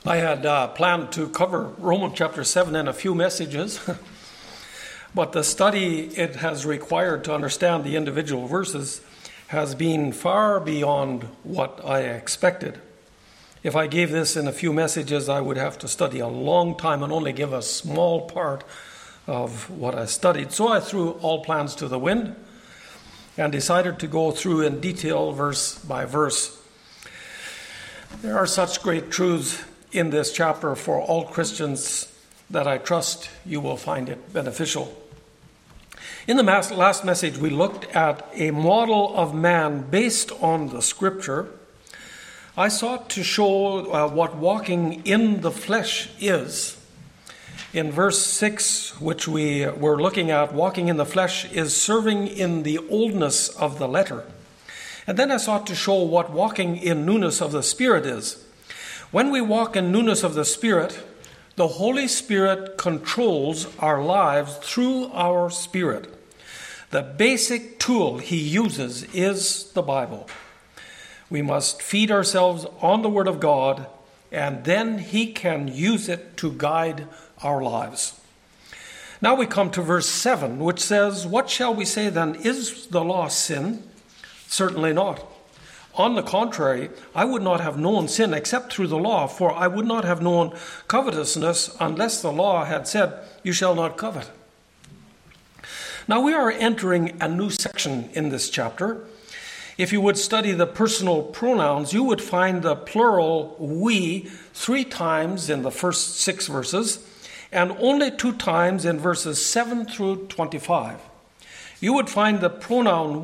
I had planned to cover Romans chapter 7 in a few messages, but the study it has required to understand the individual verses has been far beyond what I expected. If I gave this in a few messages, I would have to study a long time and only give a small part of what I studied. So I threw all plans to the wind and decided to go through in detail, verse by verse. There are such great truths in this chapter for all Christians that I trust you will find it beneficial. In the last message, we looked at a model of man based on the Scripture. I sought to show what walking in the flesh is. In verse 6, which we were looking at, walking in the flesh is serving in the oldness of the letter. And then I sought to show what walking in newness of the Spirit is. When we walk in newness of the Spirit, the Holy Spirit controls our lives through our spirit. The basic tool He uses is the Bible. We must feed ourselves on the Word of God, and then He can use it to guide our lives. Now we come to verse 7, which says, "What shall we say then? Is the law sin? Certainly not. On the contrary, I would not have known sin except through the law, for I would not have known covetousness unless the law had said, 'You shall not covet.'" Now we are entering a new section in this chapter. If you would study the personal pronouns, you would find the plural we 3 times in the first 6 verses and only 2 times in verses 7 through 25. You would find the pronoun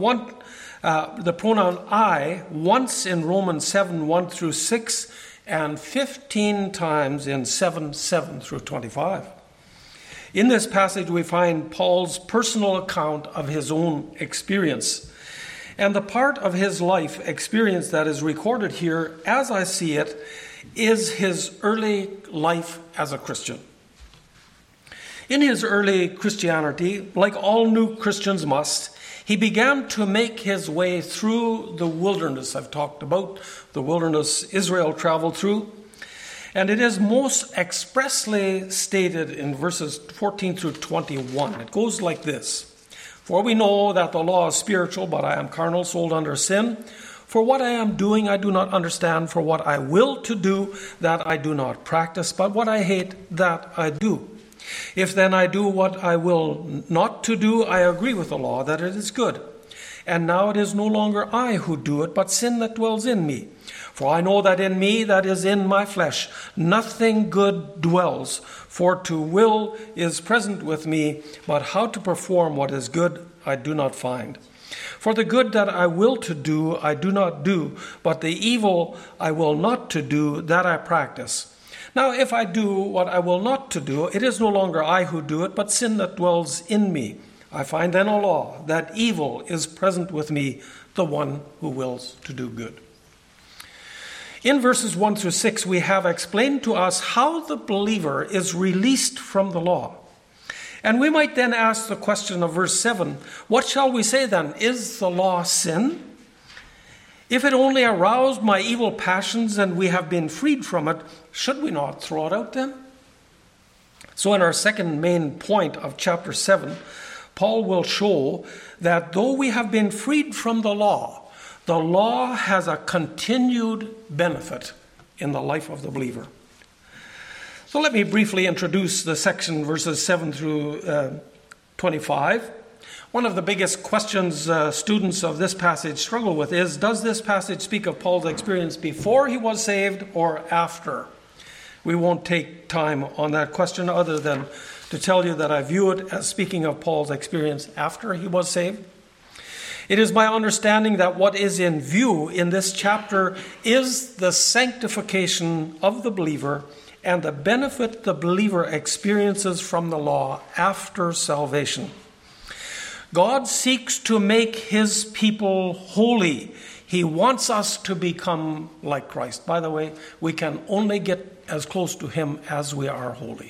I once in Romans 7, 1 through 6, and 15 times in 7 through 25. In this passage, we find Paul's personal account of his own experience. And the part of his life experience that is recorded here, as I see it, is his early life as a Christian. In his early Christianity, like all new Christians must, he began to make his way through the wilderness. I've talked about the wilderness Israel traveled through. And it is most expressly stated in verses 14 through 21. It goes like this: "For we know that the law is spiritual, but I am carnal, sold under sin. For what I am doing I do not understand. For what I will to do, that I do not practice. But what I hate, that I do. If then I do what I will not to do, I agree with the law that it is good. And now it is no longer I who do it, but sin that dwells in me. For I know that in me, that is in my flesh, nothing good dwells. For to will is present with me, but how to perform what is good I do not find. For the good that I will to do, I do not do, but the evil I will not to do, that I practice. Now, if I do what I will not to do, it is no longer I who do it, but sin that dwells in me. I find then a law, that evil is present with me, the one who wills to do good." In verses 1 through 6, we have explained to us how the believer is released from the law. And we might then ask the question of verse 7, what shall we say then? Is the law sin? If it only aroused my evil passions and we have been freed from it, should we not throw it out then? So in our second main point of chapter 7, Paul will show that though we have been freed from the law has a continued benefit in the life of the believer. So let me briefly introduce the section verses 7 through 25. One of the biggest questions students of this passage struggle with is, does this passage speak of Paul's experience before he was saved or after? We won't take time on that question other than to tell you that I view it as speaking of Paul's experience after he was saved. It is my understanding that what is in view in this chapter is the sanctification of the believer and the benefit the believer experiences from the law after salvation. God seeks to make His people holy. He wants us to become like Christ. By the way, we can only get as close to Him as we are holy.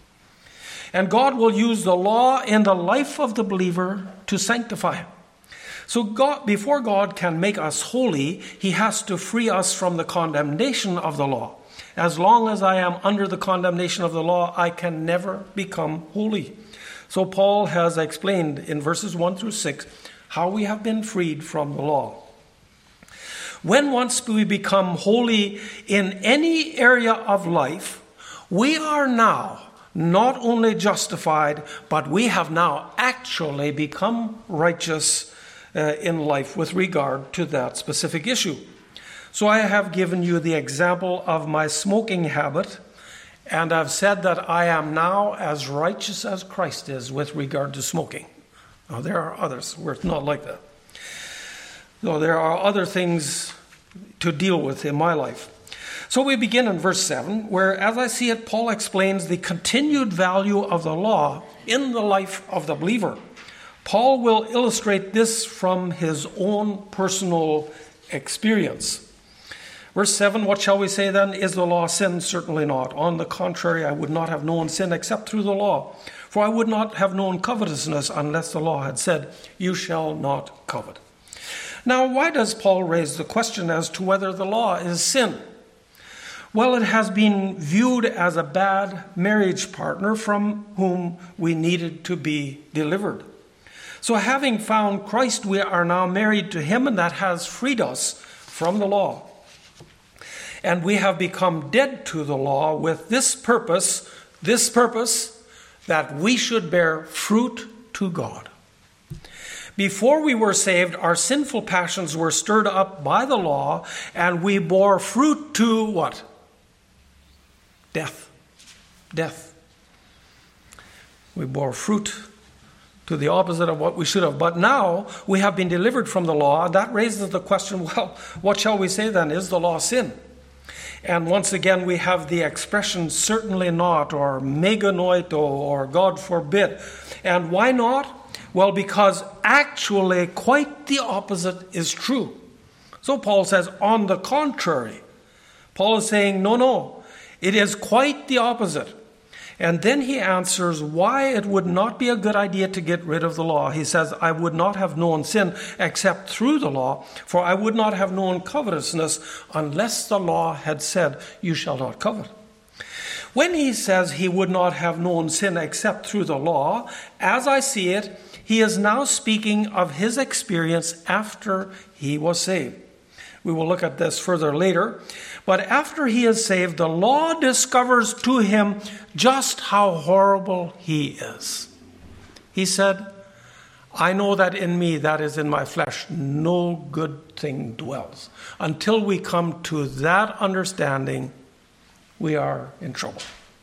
And God will use the law in the life of the believer to sanctify him. So before God can make us holy, He has to free us from the condemnation of the law. As long as I am under the condemnation of the law, I can never become holy. So Paul has explained in verses 1 through 6 how we have been freed from the law. When once we become holy in any area of life, we are now not only justified, but we have now actually become righteous in life with regard to that specific issue. So I have given you the example of my smoking habit, and I've said that I am now as righteous as Christ is with regard to smoking. Now, there are others where it's not like that. Though there are other things to deal with in my life. So we begin in verse 7, where, as I see it, Paul explains the continued value of the law in the life of the believer. Paul will illustrate this from his own personal experience. Verse 7, what shall we say then? Is the law sin? Certainly not. On the contrary, I would not have known sin except through the law. For I would not have known covetousness unless the law had said, you shall not covet. Now, why does Paul raise the question as to whether the law is sin? Well, it has been viewed as a bad marriage partner from whom we needed to be delivered. So having found Christ, we are now married to him, and that has freed us from the law. And we have become dead to the law with this purpose, that we should bear fruit to God. Before we were saved, our sinful passions were stirred up by the law, and we bore fruit to what? Death. Death. We bore fruit to the opposite of what we should have. But now we have been delivered from the law, and that raises the question, well, what shall we say then? Is the law sin? And once again, we have the expression certainly not, or meganoito, or God forbid. And why not? Well, because actually quite the opposite is true. So Paul says, on the contrary. Paul is saying, no, it is quite the opposite. And then he answers why it would not be a good idea to get rid of the law. He says, I would not have known sin except through the law, for I would not have known covetousness unless the law had said, you shall not covet. When he says he would not have known sin except through the law, as I see it, he is now speaking of his experience after he was saved. We will look at this further later. But after he is saved, the law discovers to him just how horrible he is. He said, I know that in me, that is in my flesh, no good thing dwells. Until we come to that understanding, we are in trouble.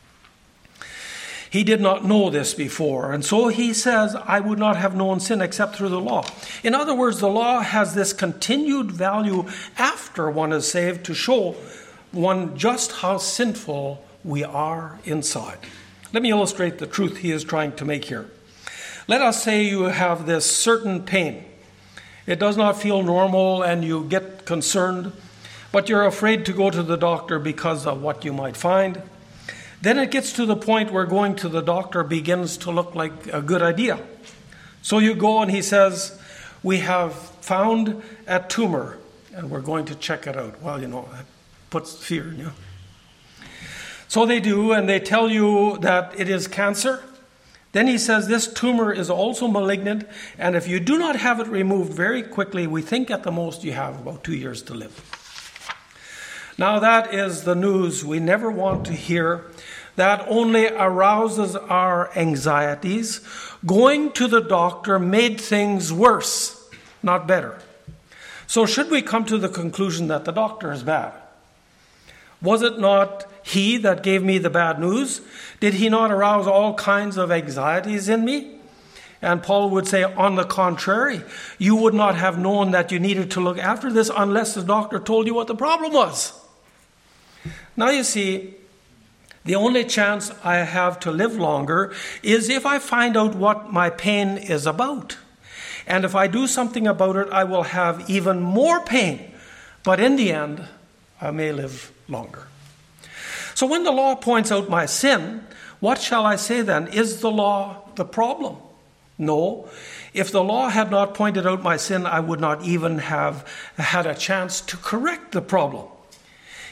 He did not know this before, and so he says, I would not have known sin except through the law. In other words, the law has this continued value after one is saved to show one just how sinful we are inside. Let me illustrate the truth he is trying to make here. Let us say you have this certain pain. It does not feel normal and you get concerned, but you're afraid to go to the doctor because of what you might find. Then it gets to the point where going to the doctor begins to look like a good idea. So you go and he says, we have found a tumor and we're going to check it out. Well, that puts fear in you. So they do, and they tell you that it is cancer. Then he says this tumor is also malignant, and if you do not have it removed very quickly, we think at the most you have about 2 years to live. Now that is the news we never want to hear. That only arouses our anxieties. Going to the doctor made things worse, not better. So should we come to the conclusion that the doctor is bad? Was it not he that gave me the bad news? Did he not arouse all kinds of anxieties in me? And Paul would say, on the contrary, you would not have known that you needed to look after this unless the doctor told you what the problem was. Now you see, the only chance I have to live longer is if I find out what my pain is about. And if I do something about it, I will have even more pain. But in the end, I may live longer. So when the law points out my sin, what shall I say then? Is the law the problem? No. If the law had not pointed out my sin, I would not even have had a chance to correct the problem.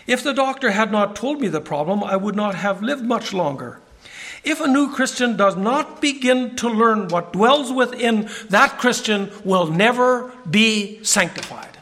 If the doctor had not told me the problem, I would not have lived much longer. If a new Christian does not begin to learn what dwells within, that Christian will never be sanctified.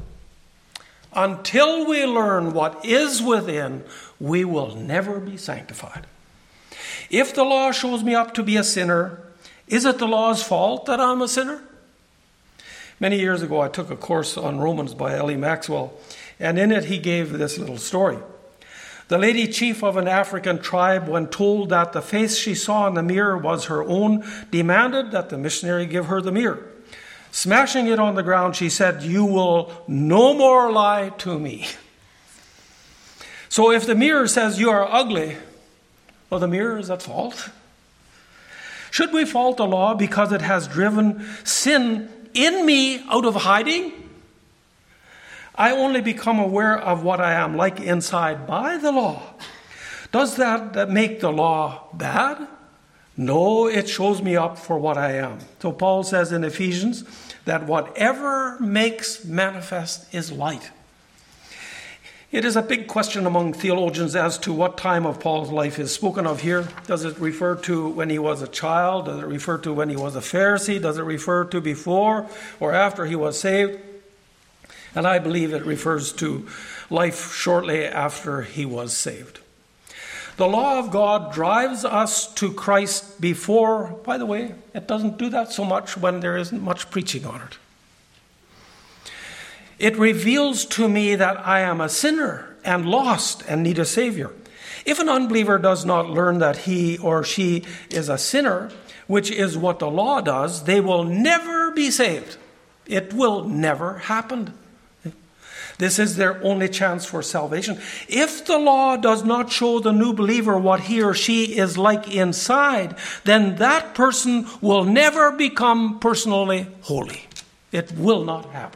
Until we learn what is within, we will never be sanctified. If the law shows me up to be a sinner, is it the law's fault that I'm a sinner? Many years ago, I took a course on Romans by L.E. Maxwell, and in it he gave this little story. The lady chief of an African tribe, when told that the face she saw in the mirror was her own, demanded that the missionary give her the mirror. Smashing it on the ground, she said, "You will no more lie to me." So if the mirror says you are ugly, well, the mirror is at fault. Should we fault the law because it has driven sin in me out of hiding? I only become aware of what I am like inside by the law. Does that make the law bad? No, it shows me up for what I am. So Paul says in Ephesians that whatever makes manifest is light. It is a big question among theologians as to what time of Paul's life is spoken of here. Does it refer to when he was a child? Does it refer to when he was a Pharisee? Does it refer to before or after he was saved? And I believe it refers to life shortly after he was saved. The law of God drives us to Christ before, by the way, it doesn't do that so much when there isn't much preaching on it. It reveals to me that I am a sinner and lost and need a Savior. If an unbeliever does not learn that he or she is a sinner, which is what the law does, they will never be saved. It will never happen. This is their only chance for salvation. If the law does not show the new believer what he or she is like inside, then that person will never become personally holy. It will not happen.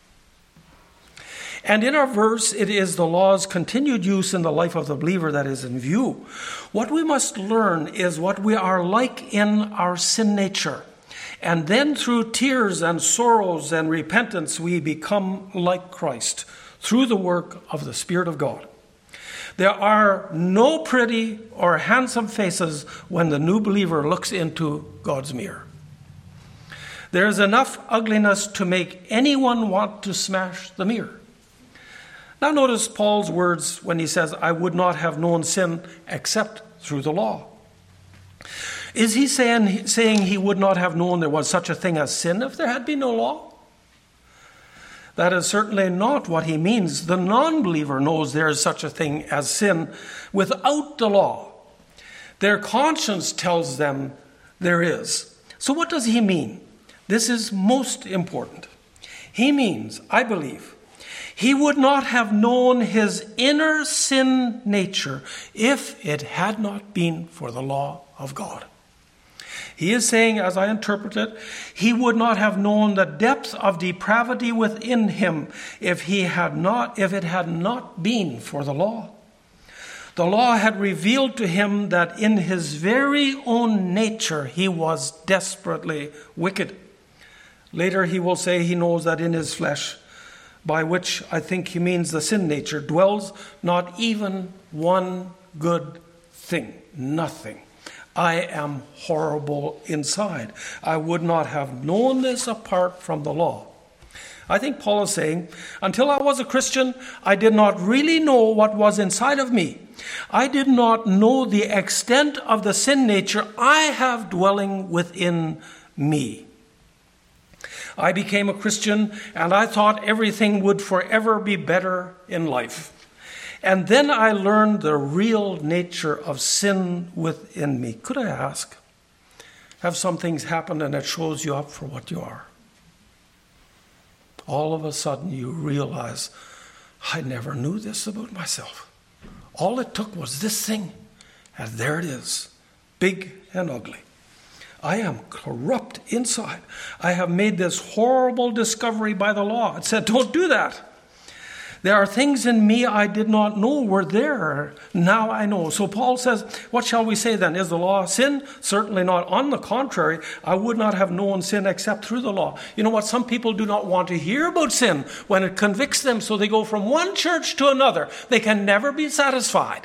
And in our verse, it is the law's continued use in the life of the believer that is in view. What we must learn is what we are like in our sin nature. And then through tears and sorrows and repentance, we become like Christ through the work of the Spirit of God. There are no pretty or handsome faces when the new believer looks into God's mirror. There is enough ugliness to make anyone want to smash the mirror. Now notice Paul's words when he says, "I would not have known sin except through the law." Is he saying he would not have known there was such a thing as sin if there had been no law? That is certainly not what he means. The non-believer knows there is such a thing as sin without the law. Their conscience tells them there is. So what does he mean? This is most important. He means, I believe, he would not have known his inner sin nature if it had not been for the law of God. He is saying, as I interpret it, he would not have known the depth of depravity within him if it had not been for the law. The law had revealed to him that in his very own nature he was desperately wicked. Later he will say he knows that in his flesh, by which I think he means the sin nature, dwells not even one good thing, nothing. I am horrible inside. I would not have known this apart from the law. I think Paul is saying, until I was a Christian, I did not really know what was inside of me. I did not know the extent of the sin nature I have dwelling within me. I became a Christian and I thought everything would forever be better in life. And then I learned the real nature of sin within me. Could I ask, have some things happen and it shows you up for what you are? All of a sudden you realize, I never knew this about myself. All it took was this thing, and there it is, big and ugly. I am corrupt inside. I have made this horrible discovery by the law. It said, don't do that. There are things in me I did not know were there. Now I know. So Paul says, what shall we say then? Is the law sin? Certainly not. On the contrary, I would not have known sin except through the law. You know what? Some people do not want to hear about sin when it convicts them, so they go from one church to another. They can never be satisfied.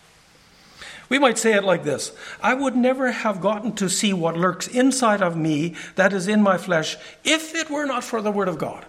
We might say it like this: I would never have gotten to see what lurks inside of me, that is in my flesh, if it were not for the word of God.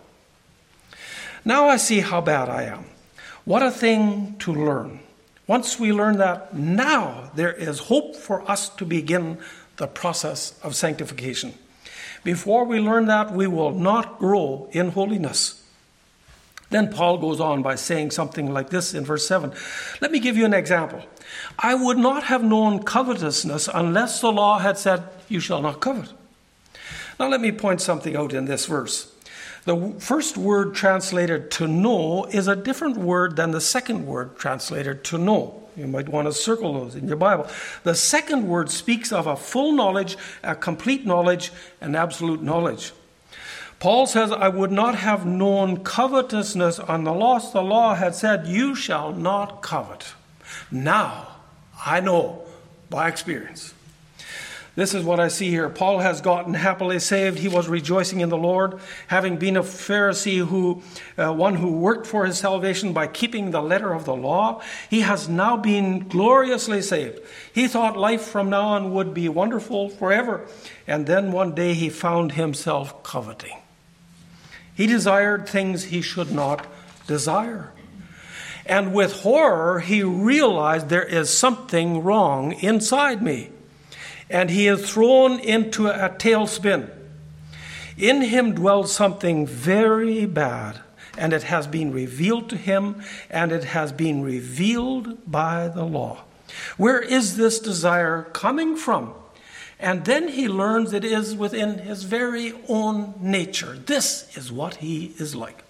Now I see how bad I am. What a thing to learn. Once we learn that, now there is hope for us to begin the process of sanctification. Before we learn that, we will not grow in holiness. Then Paul goes on by saying something like this in verse 7. Let me give you an example. I would not have known covetousness unless the law had said, you shall not covet. Now let me point something out in this verse. The first word translated to know is a different word than the second word translated to know. You might want to circle those in your Bible. The second word speaks of a full knowledge, a complete knowledge, and absolute knowledge. Paul says, I would not have known covetousness unless the law had said, you shall not covet. Now, I know by experience. This is what I see here. Paul has gotten happily saved. He was rejoicing in the Lord, having been a Pharisee, one who worked for his salvation by keeping the letter of the law. He has now been gloriously saved. He thought life from now on would be wonderful forever. And then one day he found himself coveting. He desired things he should not desire. And with horror, he realized there is something wrong inside me. And he is thrown into a tailspin. In him dwells something very bad, and it has been revealed to him, and it has been revealed by the law. Where is this desire coming from? And then he learns it is within his very own nature. This is what he is like.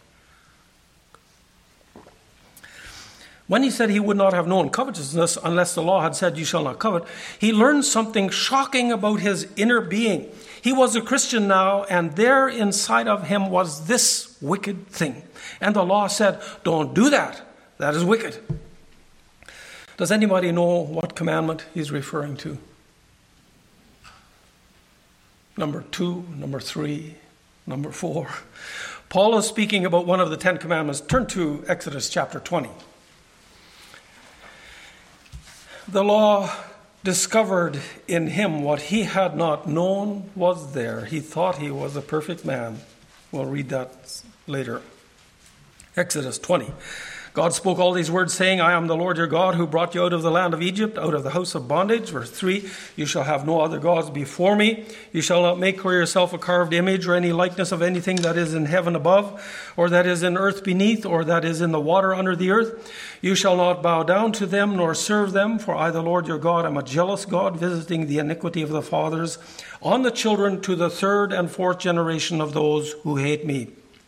When he said he would not have known covetousness unless the law had said you shall not covet, he learned something shocking about his inner being. He was a Christian now, and there inside of him was this wicked thing. And the law said, don't do that. That is wicked. Does anybody know what commandment he's referring to? Number 2, number 3, number 4. Paul is speaking about one of the 10 commandments. Turn to Exodus chapter 20. The law discovered in him what he had not known was there. He thought he was a perfect man. We'll read that later. Exodus 20. God spoke all these words, saying, I am the Lord your God who brought you out of the land of Egypt, out of the house of bondage. Verse 3, you shall have no other gods before me. You shall not make for yourself a carved image or any likeness of anything that is in heaven above, or that is in earth beneath, or that is in the water under the earth. You shall not bow down to them nor serve them, for I, the Lord your God, am a jealous God, visiting the iniquity of the fathers on the children to the 3rd and 4th generation of those who hate me.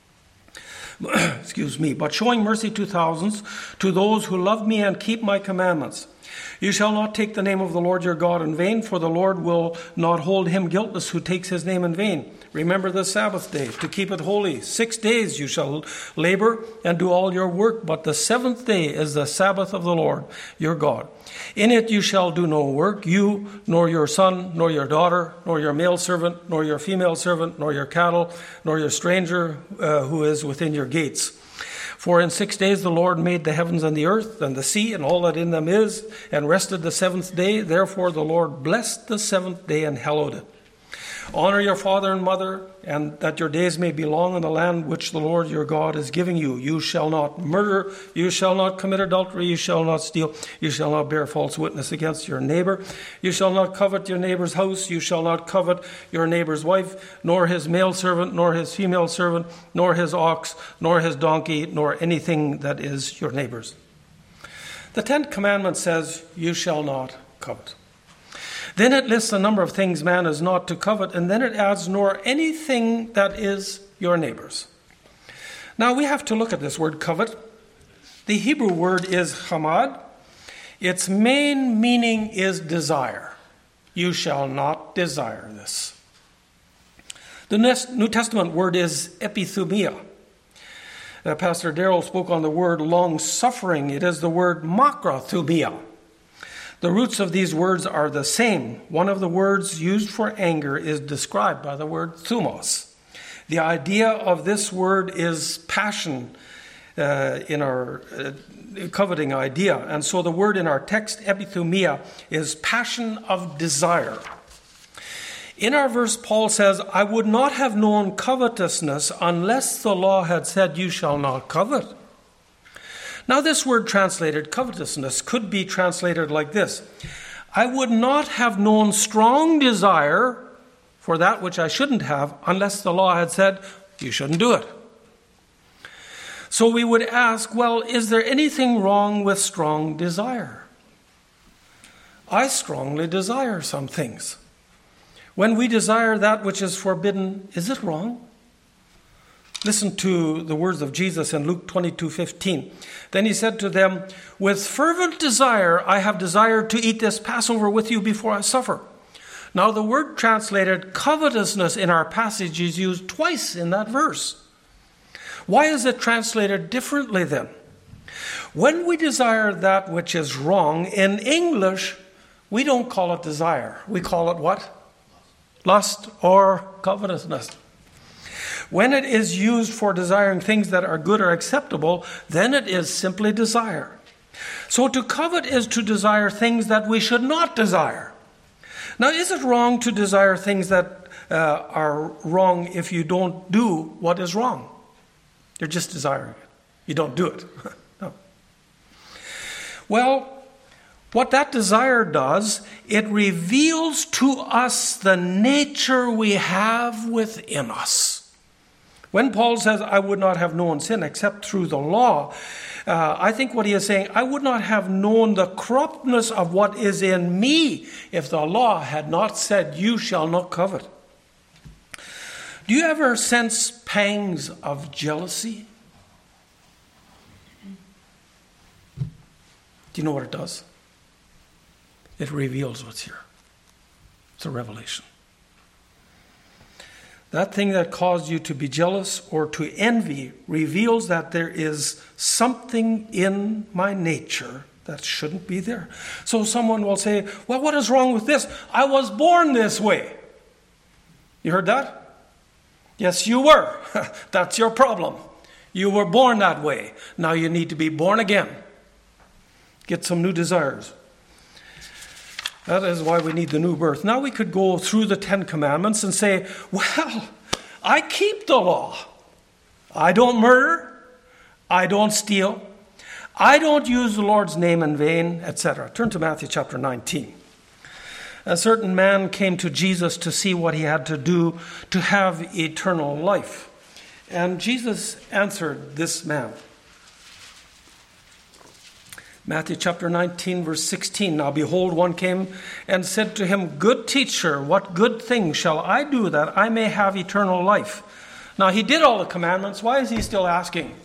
But showing mercy to thousands, to those who love me and keep my commandments. You shall not take the name of the Lord your God in vain, for the Lord will not hold him guiltless who takes his name in vain. Remember the Sabbath day, to keep it holy. 6 days you shall labor and do all your work, but the 7th day is the Sabbath of the Lord your God. In it you shall do no work, you, nor your son, nor your daughter, nor your male servant, nor your female servant, nor your cattle, nor your stranger who is within your gates. For in 6 days the Lord made the heavens and the earth and the sea and all that in them is, and rested the 7th day. Therefore the Lord blessed the 7th day and hallowed it. Honor your father and mother, and that your days may be long in the land which the Lord your God is giving you. You shall not murder, you shall not commit adultery, you shall not steal, you shall not bear false witness against your neighbor. You shall not covet your neighbor's house, you shall not covet your neighbor's wife, nor his male servant, nor his female servant, nor his ox, nor his donkey, nor anything that is your neighbor's. The 10th commandment says, you shall not covet. Then it lists a number of things man is not to covet, and then it adds, nor anything that is your neighbor's. Now we have to look at this word covet. The Hebrew word is chamad. Its main meaning is desire. You shall not desire this. The New Testament word is epithumia. Pastor Darrell spoke on the word long-suffering. It is the word makrothumia. The roots of these words are the same. One of the words used for anger is described by the word thumos. The idea of this word is passion in our coveting idea. And so the word in our text, epithumia, is passion of desire. In our verse, Paul says, I would not have known covetousness unless the law had said, you shall not covet. Now, this word translated covetousness could be translated like this. I would not have known strong desire for that which I shouldn't have unless the law had said, you shouldn't do it. So we would ask, well, is there anything wrong with strong desire? I strongly desire some things. When we desire that which is forbidden, is it wrong? Listen to the words of Jesus in Luke 22:15. Then he said to them, with fervent desire I have desired to eat this Passover with you before I suffer. Now the word translated covetousness in our passage is used twice in that verse. Why is it translated differently then? When we desire that which is wrong, in English, we don't call it desire. We call it what? Lust or covetousness. When it is used for desiring things that are good or acceptable, then it is simply desire. So to covet is to desire things that we should not desire. Now, is it wrong to desire things that are wrong if you don't do what is wrong? You're just desiring it. You don't do it. No. Well, what that desire does, it reveals to us the nature we have within us. When Paul says, I would not have known sin except through the law, I think what he is saying, I would not have known the corruptness of what is in me if the law had not said, you shall not covet. Do you ever sense pangs of jealousy? Do you know what it does? It reveals what's here. It's a revelation. That thing that caused you to be jealous or to envy reveals that there is something in my nature that shouldn't be there. So someone will say, well, what is wrong with this? I was born this way. You heard that? Yes, you were. That's your problem. You were born that way. Now you need to be born again. Get some new desires. That is why we need the new birth. Now we could go through the 10 Commandments and say, well, I keep the law. I don't murder. I don't steal. I don't use the Lord's name in vain, etc. Turn to Matthew chapter 19. A certain man came to Jesus to see what he had to do to have eternal life. And Jesus answered this man. Matthew chapter 19, verse 16. Now behold, one came and said to him, good teacher, what good thing shall I do that I may have eternal life? Now he did all the commandments. Why is he still asking?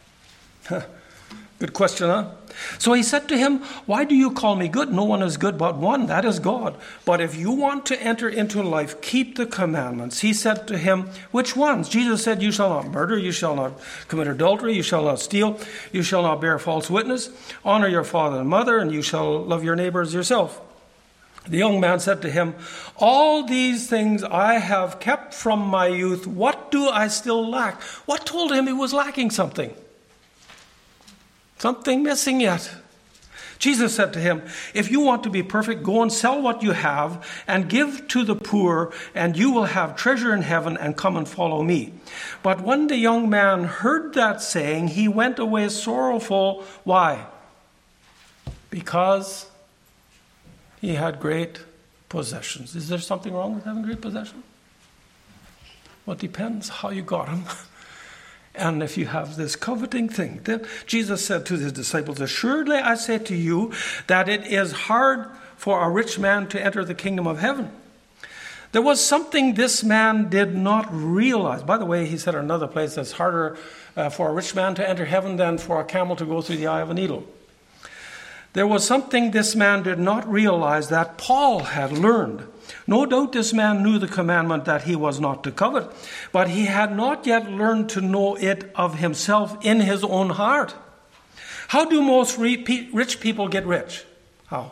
Good question, huh? So he said to him, why do you call me good? No one is good but one, that is God. But if you want to enter into life, keep the commandments. He said to him, which ones? Jesus said, you shall not murder, you shall not commit adultery, you shall not steal, you shall not bear false witness, honor your father and mother, and you shall love your neighbor as yourself. The young man said to him, all these things I have kept from my youth. What do I still lack? What told him he was lacking something? Something missing yet. Jesus said to him, if you want to be perfect, go and sell what you have and give to the poor, and you will have treasure in heaven, and come and follow me. But when the young man heard that saying, he went away sorrowful. Why? Because he had great possessions. Is there something wrong with having great possessions? Well, it depends how you got them. And if you have this coveting thing, then Jesus said to his disciples, assuredly I say to you that it is hard for a rich man to enter the kingdom of heaven. There was something this man did not realize. By the way, he said in another place, it's harder for a rich man to enter heaven than for a camel to go through the eye of a needle. There was something this man did not realize that Paul had learned. No doubt this man knew the commandment that he was not to covet, but he had not yet learned to know it of himself in his own heart. How do most rich people get rich? How?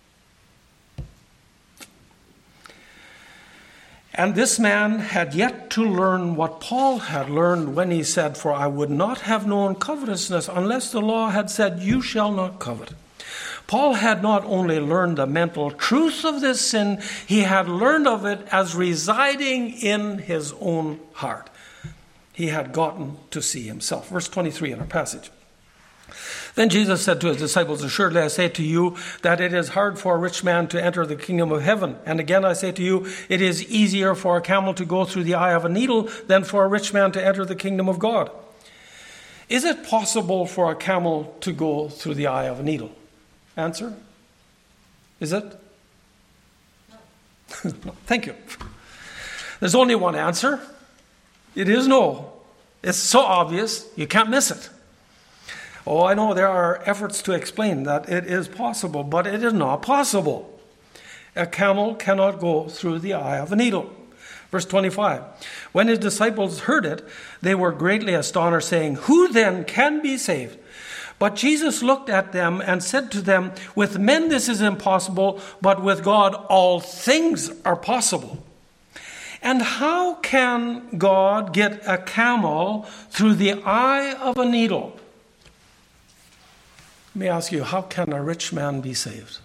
And this man had yet to learn what Paul had learned when he said, "For I would not have known covetousness unless the law had said, 'You shall not covet.'" Paul had not only learned the mental truth of this sin, he had learned of it as residing in his own heart. He had gotten to see himself. Verse 23 in our passage. Then Jesus said to his disciples, "Assuredly I say to you that it is hard for a rich man to enter the kingdom of heaven. And again I say to you, it is easier for a camel to go through the eye of a needle than for a rich man to enter the kingdom of God." Is it possible for a camel to go through the eye of a needle? Answer? Is it? No. Thank you. There's only one answer. It is no. It's so obvious, you can't miss it. Oh, I know there are efforts to explain that it is possible, but it is not possible. A camel cannot go through the eye of a needle. Verse 25. When his disciples heard it, they were greatly astonished, saying, "Who then can be saved?" But Jesus looked at them and said to them, "With men this is impossible, but with God all things are possible." And how can God get a camel through the eye of a needle? Let me ask you, how can a rich man be saved?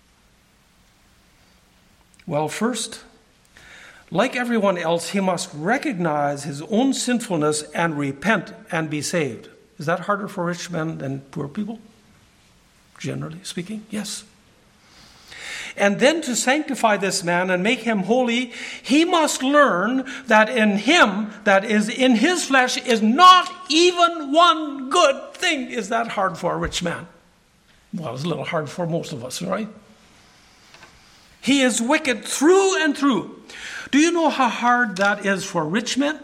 Well, first, like everyone else, he must recognize his own sinfulness and repent and be saved. Is that harder for rich men than poor people? Generally speaking, yes. And then to sanctify this man and make him holy, he must learn that in him, that is in his flesh, is not even one good thing. Is that hard for a rich man? Well, it's a little hard for most of us, right? He is wicked through and through. Do you know how hard that is for rich men?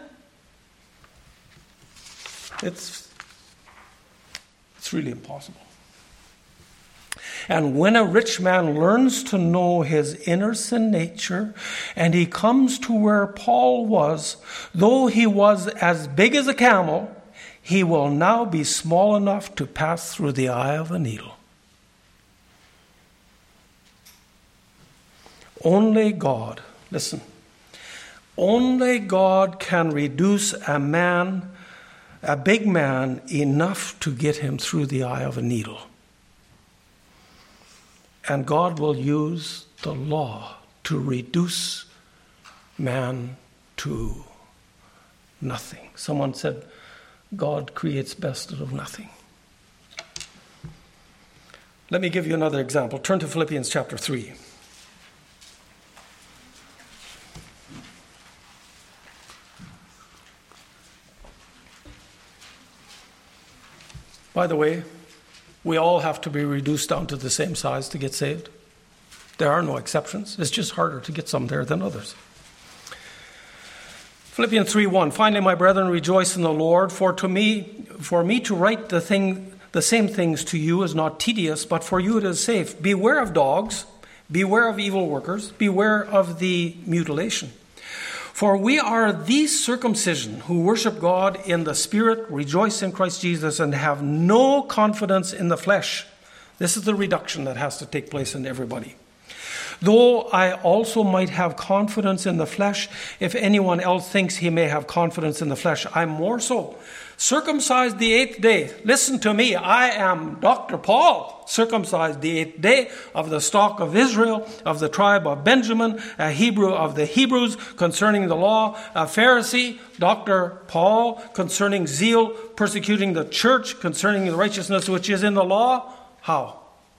It's really impossible. And when a rich man learns to know his inner sin nature, and he comes to where Paul was, though he was as big as a camel, he will now be small enough to pass through the eye of a needle. Only God, listen, only God can reduce a man, a big man, enough to get him through the eye of a needle. And God will use the law to reduce man to nothing. Someone said, God creates best out of nothing. Let me give you another example. Turn to Philippians chapter 3. By the way, we all have to be reduced down to the same size to get saved. There are no exceptions. It's just harder to get some there than others. Philippians 3:1. Finally, my brethren, rejoice in the Lord. For me to write the same things to you is not tedious, but for you it is safe. Beware of dogs. Beware of evil workers. Beware of the mutilation. For we are the circumcision who worship God in the Spirit, rejoice in Christ Jesus, and have no confidence in the flesh. This is the reduction that has to take place in everybody. Though I also might have confidence in the flesh, if anyone else thinks he may have confidence in the flesh, I'm more so. Circumcised the 8th day. Listen to me, I am Dr. Paul, circumcised the 8th day, of the stock of Israel, of the tribe of Benjamin, a Hebrew of the Hebrews, concerning the law, a Pharisee, Dr. Paul, concerning zeal, persecuting the church, concerning the righteousness which is in the law. How?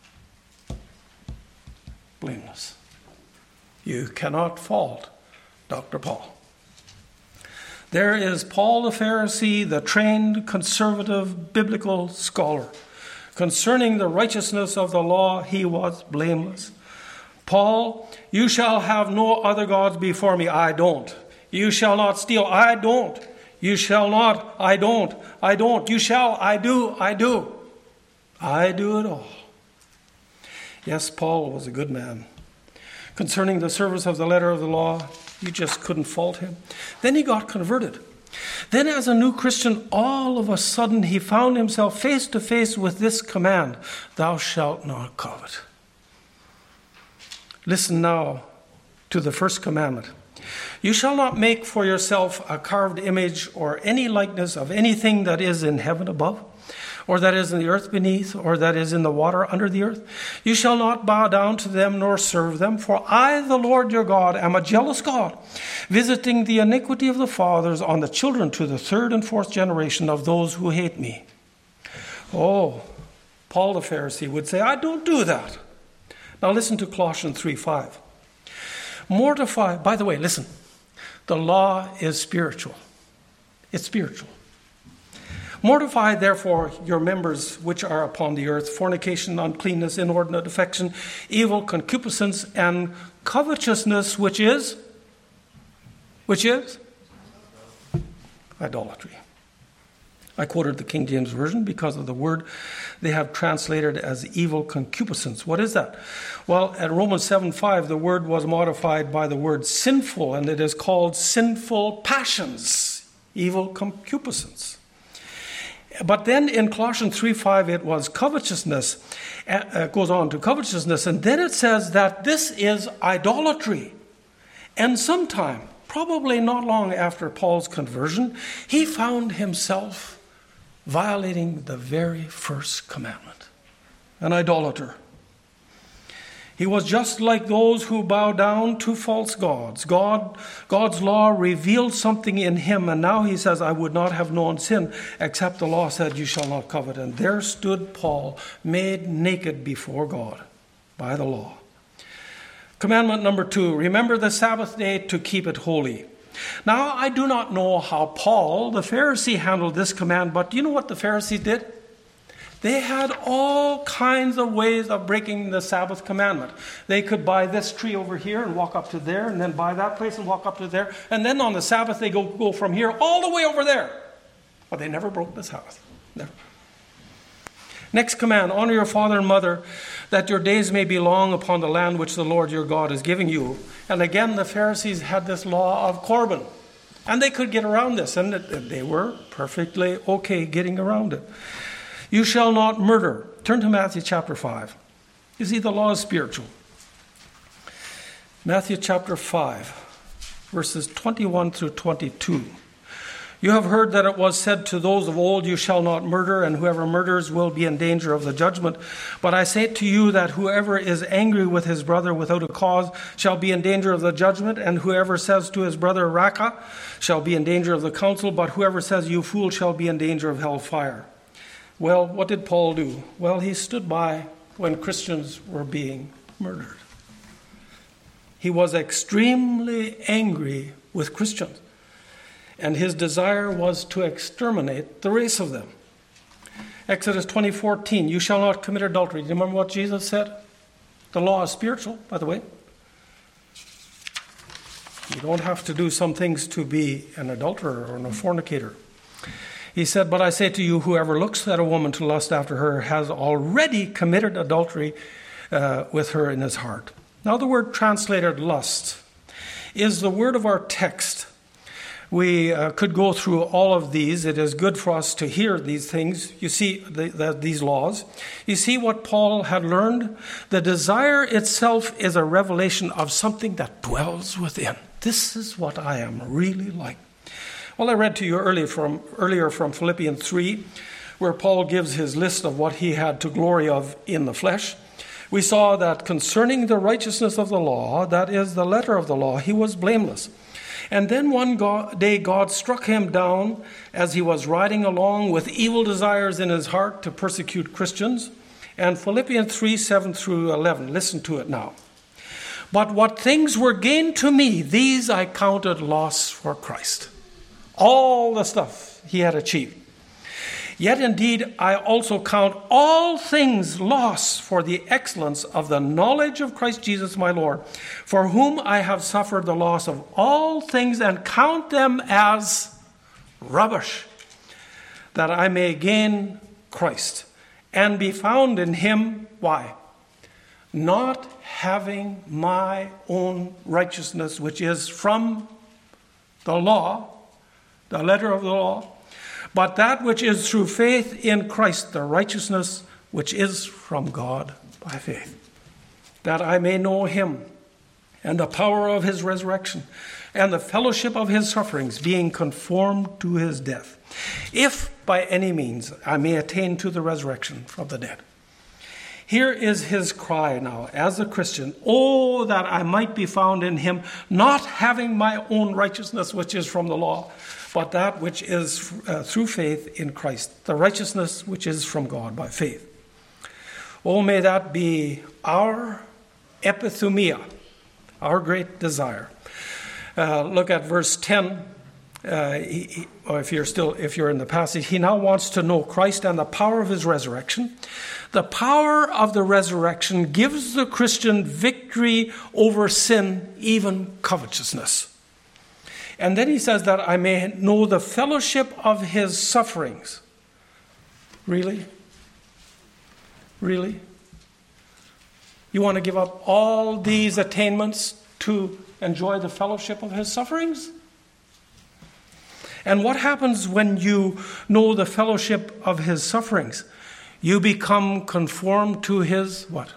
Blameless. You cannot fault Dr. Paul. There is Paul the Pharisee, the trained, conservative, biblical scholar. Concerning the righteousness of the law, he was blameless. Paul, you shall have no other gods before me. I don't. You shall not steal. I don't. You shall not. I don't. I don't. You shall. I do. I do. I do it all. Yes, Paul was a good man. concerning the service of the letter of the law, you just couldn't fault him. Then he got converted. Then as a new Christian, all of a sudden he found himself face to face with this command, thou shalt not covet. Listen now to the first commandment. You shall not make for yourself a carved image or any likeness of anything that is in heaven above, or that is in the earth beneath, or that is in the water under the earth. You shall not bow down to them nor serve them, for I, the Lord your God, am a jealous God, visiting the iniquity of the fathers on the children to the third and fourth generation of those who hate me. Oh, Paul the Pharisee would say, I don't do that. Now listen to Colossians 3:5. Mortify, by the way, listen, the law is spiritual. It's spiritual. Mortify, therefore, your members which are upon the earth, fornication, uncleanness, inordinate affection, evil, concupiscence, and covetousness, which is idolatry. I quoted the King James Version because of the word they have translated as evil concupiscence. What is that? Well, at Romans 7:5, the word was modified by the word sinful, and it is called sinful passions, evil concupiscence. But then in Colossians 3:5, it was covetousness. It goes on to covetousness, and then it says that this is idolatry. And sometime, probably not long after Paul's conversion, he found himself violating the very first commandment, an idolater. He was just like those who bow down to false gods. God's law revealed something in him, and now he says, I would not have known sin except the law said, you shall not covet. And there stood Paul, made naked before God by the law. Commandment number 2, remember the Sabbath day to keep it holy. Now, I do not know how Paul, the Pharisee, handled this command, but do you know what the Pharisees did? They had all kinds of ways of breaking the Sabbath commandment. They could buy this tree over here and walk up to there, and then buy that place and walk up to there, and then on the Sabbath they go from here all the way over there. But they never broke the Sabbath. Never. Next command, honor your father and mother, that your days may be long upon the land which the Lord your God is giving you. And again, the Pharisees had this law of Corban. And they could get around this, and they were perfectly okay getting around it. You shall not murder. Turn to Matthew chapter 5. You see, the law is spiritual. Matthew chapter 5, verses 21 through 22. You have heard that it was said to those of old, you shall not murder, and whoever murders will be in danger of the judgment. But I say to you that whoever is angry with his brother without a cause shall be in danger of the judgment, and whoever says to his brother, Raca, shall be in danger of the council, but whoever says, you fool, shall be in danger of hellfire. Well, what did Paul do? Well, he stood by when Christians were being murdered. He was extremely angry with Christians. And his desire was to exterminate the race of them. Exodus 20:14, you shall not commit adultery. Do you remember what Jesus said? The law is spiritual, by the way. You don't have to do some things to be an adulterer or a fornicator. He said, but I say to you, whoever looks at a woman to lust after her has already committed adultery with her in his heart. Now the word translated lust is the word of our text. We could go through all of these. It is good for us to hear these things. You see these laws. You see what Paul had learned? The desire itself is a revelation of something that dwells within. This is what I am really like. Well, I read to you earlier from Philippians 3, where Paul gives his list of what he had to glory of in the flesh. We saw that concerning the righteousness of the law, that is the letter of the law, he was blameless. And then one day God struck him down as he was riding along with evil desires in his heart to persecute Christians. And Philippians 3, 7 through 11, listen to it now. But what things were gained to me, these I counted loss for Christ. All the stuff he had achieved. Yet indeed I also count all things loss for the excellence of the knowledge of Christ Jesus my Lord, for whom I have suffered the loss of all things and count them as rubbish, that I may gain Christ and be found in him. Why? Not having my own righteousness, which is from the law, the letter of the law, but that which is through faith in Christ, the righteousness which is from God by faith, that I may know him and the power of his resurrection and the fellowship of his sufferings, being conformed to his death, if by any means I may attain to the resurrection from the dead. Here is his cry now as a Christian, oh, that I might be found in him, not having my own righteousness, which is from the law, but that which is through faith in Christ, the righteousness which is from God by faith. Oh, may that be our epithumia, our great desire. Look at verse 10. If you're in the passage, he now wants to know Christ and the power of his resurrection. The power of the resurrection gives the Christian victory over sin, even covetousness. And then he says that I may know the fellowship of his sufferings. Really? Really? You want to give up all these attainments to enjoy the fellowship of his sufferings? And what happens when you know the fellowship of his sufferings? You become conformed to his what?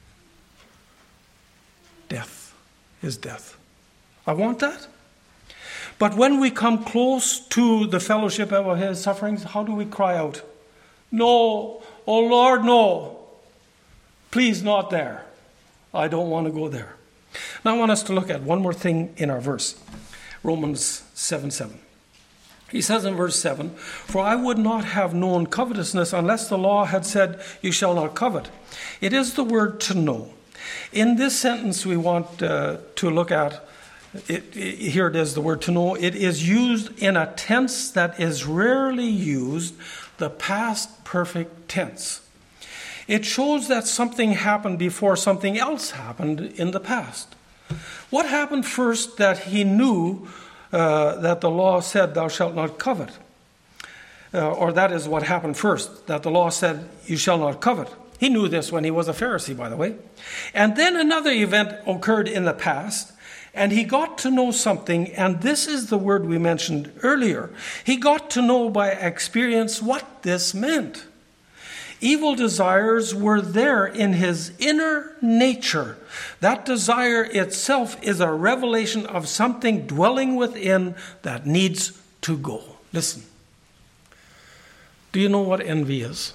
Death. His death. I want that. But when we come close to the fellowship of his sufferings, how do we cry out? No, oh Lord, no. Please, not there. I don't want to go there. Now I want us to look at one more thing in our verse. Romans 7:7. He says in verse 7, for I would not have known covetousness unless the law had said, you shall not covet. It is the word to know. In this sentence we want to look at, here it is, the word to know. It is used in a tense that is rarely used, the past perfect tense. It shows that something happened before something else happened in the past. What happened first that he knew that the law said, thou shalt not covet? Or that is what happened first, that the law said, you shall not covet. He knew this when he was a Pharisee, by the way. And then another event occurred in the past, and he got to know something, and this is the word we mentioned earlier. He got to know by experience what this meant. Evil desires were there in his inner nature. That desire itself is a revelation of something dwelling within that needs to go. Listen. Do you know what envy is?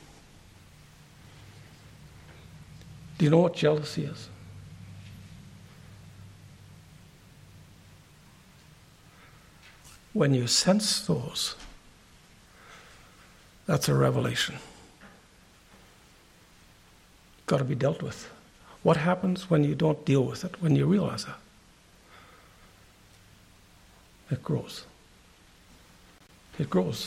Do you know what jealousy is? When you sense those, that's a revelation. Got to be dealt with. What happens when you don't deal with it, when you realize that? It grows. It grows.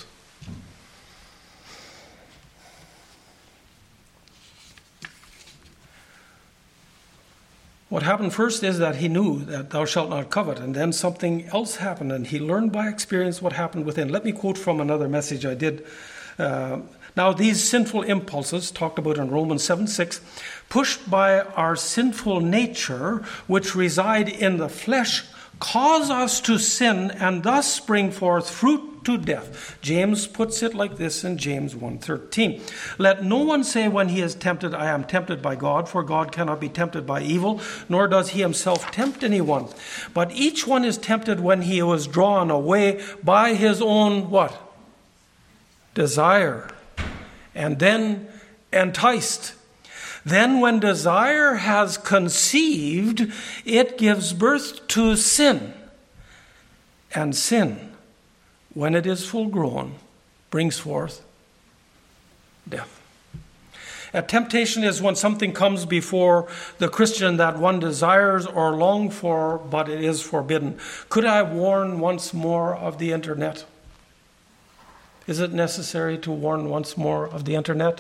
What happened first is that he knew that thou shalt not covet, and then something else happened, and he learned by experience what happened within. Let me quote from another message I did. Now, these sinful impulses, talked about in Romans 7:6, pushed by our sinful nature, which reside in the flesh, cause us to sin and thus bring forth fruit to death. James puts it like this in James 1:13. Let no one say when he is tempted, I am tempted by God, for God cannot be tempted by evil, nor does he himself tempt anyone. But each one is tempted when he was drawn away by his own what? Desire. And then enticed. Then when desire has conceived, it gives birth to sin. And sin, when it is full grown, brings forth death. A temptation is when something comes before the Christian that one desires or longs for, but it is forbidden. Could I warn once more of the internet? Is it necessary to warn once more of the internet?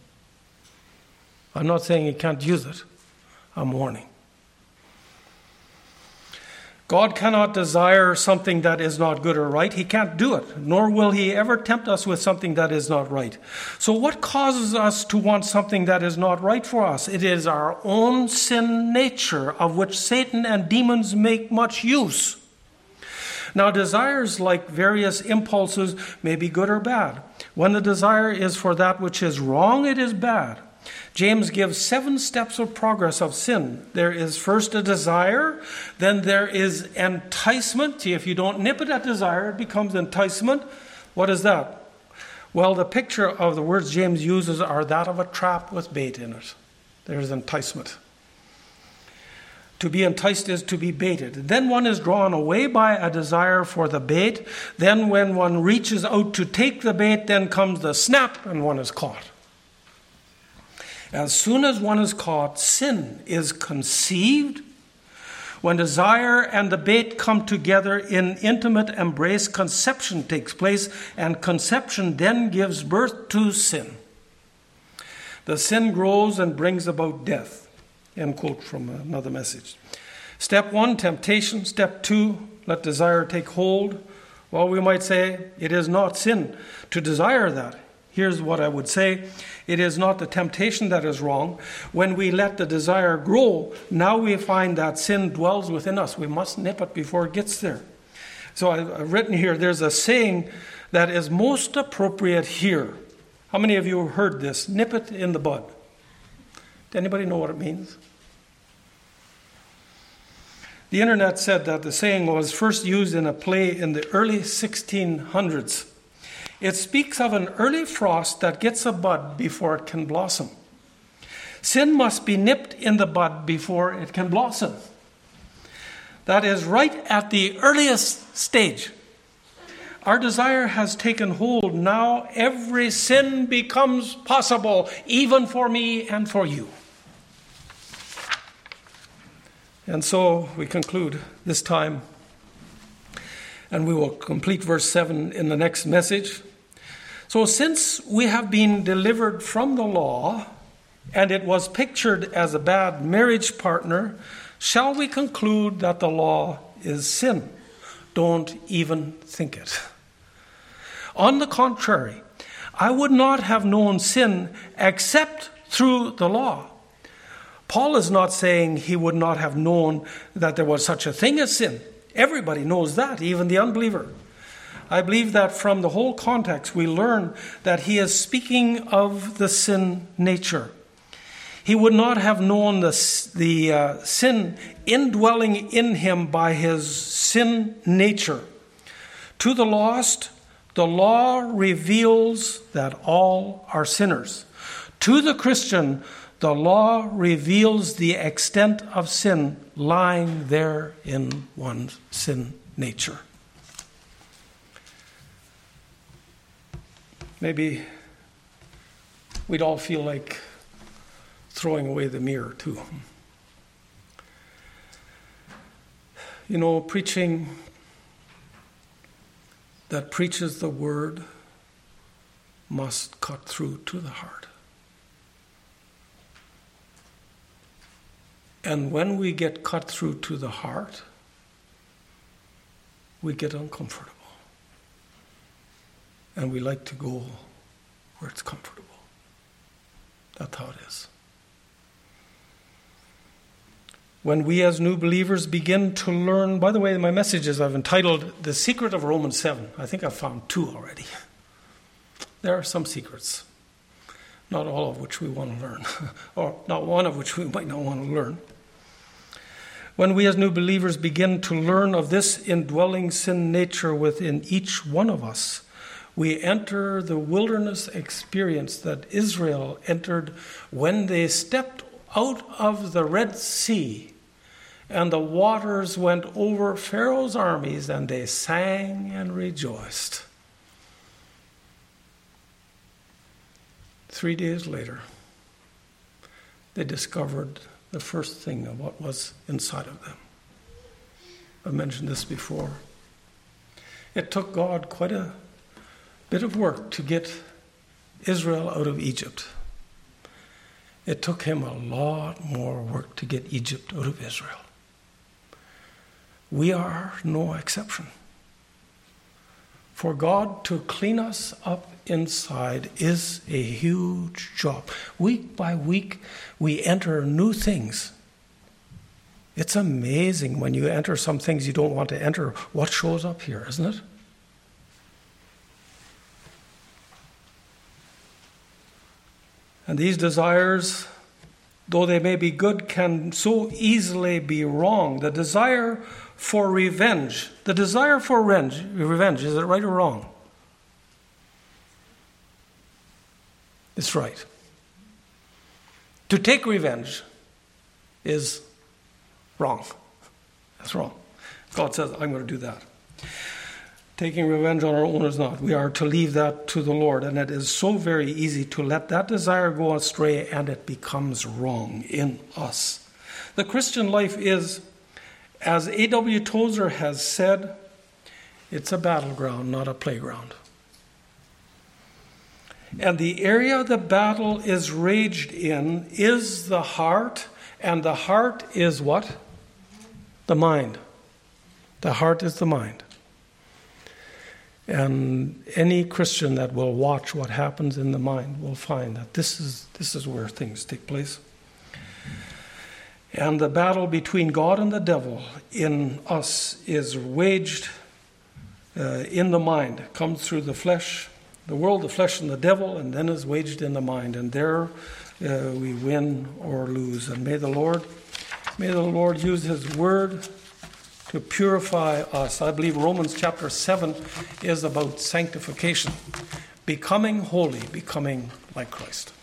I'm not saying you can't use it. I'm warning. God cannot desire something that is not good or right. He can't do it, nor will he ever tempt us with something that is not right. So what causes us to want something that is not right for us? It is our own sin nature, of which Satan and demons make much use. Now, desires, like various impulses, may be good or bad. When the desire is for that which is wrong, it is bad. James gives 7 steps of progress of sin. There is first a desire, then there is enticement. See, if you don't nip it at desire, it becomes enticement. What is that? Well, the picture of the words James uses are that of a trap with bait in it. There's enticement. To be enticed is to be baited. Then one is drawn away by a desire for the bait. Then when one reaches out to take the bait, then comes the snap and one is caught. As soon as one is caught, sin is conceived. When desire and the bait come together in intimate embrace, conception takes place, and conception then gives birth to sin. The sin grows and brings about death. End quote from another message. Step 1, temptation. Step 2, let desire take hold. Well, we might say it is not sin to desire that. Here's what I would say. It is not the temptation that is wrong. When we let the desire grow, now we find that sin dwells within us. We must nip it before it gets there. So I've written here, there's a saying that is most appropriate here. How many of you have heard this? Nip it in the bud. Does anybody know what it means? The internet said that the saying was first used in a play in the early 1600s. It speaks of an early frost that gets a bud before it can blossom. Sin must be nipped in the bud before it can blossom. That is right at the earliest stage. Our desire has taken hold. Now every sin becomes possible, even for me and for you. And so we conclude this time, and we will complete verse 7 in the next message. So since we have been delivered from the law, and it was pictured as a bad marriage partner, shall we conclude that the law is sin? Don't even think it. On the contrary, I would not have known sin except through the law. Paul is not saying he would not have known that there was such a thing as sin. Everybody knows that, even the unbeliever. I believe that from the whole context we learn that he is speaking of the sin nature. He would not have known the sin indwelling in him by his sin nature. To the lost, the law reveals that all are sinners. To the Christian, the law reveals the extent of sin lying there in one's sin nature. Maybe we'd all feel like throwing away the mirror too. You know, preaching that preaches the word must cut through to the heart. And when we get cut through to the heart, we get uncomfortable. And we like to go where it's comfortable. That's how it is. When we as new believers begin to learn, by the way, my messages I've entitled The Secret of Romans 7. I think I've found 2 already. There are some secrets, not all of which we want to learn, or not one of which we might not want to learn. When we as new believers begin to learn of this indwelling sin nature within each one of us, we enter the wilderness experience that Israel entered when they stepped out of the Red Sea and the waters went over Pharaoh's armies and they sang and rejoiced. 3 days later, they discovered the first thing of what was inside of them. I mentioned this before. It took God quite a bit of work to get Israel out of Egypt. It took him a lot more work to get Egypt out of Israel. We are no exception. For God to clean us up inside is a huge job. Week by week, we enter new things. It's amazing when you enter some things you don't want to enter, what shows up here, isn't it? And these desires, though they may be good, can so easily be wrong. The desire for revenge. The desire for revenge, is it right or wrong? It's right. To take revenge is wrong. That's wrong. God says, I'm going to do that. Taking revenge on our own is not. We are to leave that to the Lord. And it is so very easy to let that desire go astray, and it becomes wrong in us. The Christian life is, as A.W. Tozer has said, it's a battleground, not a playground. And the area the battle is raged in is the heart, and the heart is what? The mind. The heart is the mind. And any Christian that will watch what happens in the mind will find that this is where things take place. And the battle between God and the devil in us is waged in the mind. It comes through the flesh, the world, the flesh, and the devil, and then is waged in the mind. And there we win or lose. And may the Lord use His word to purify us. I believe Romans chapter 7 is about sanctification, becoming holy, becoming like Christ.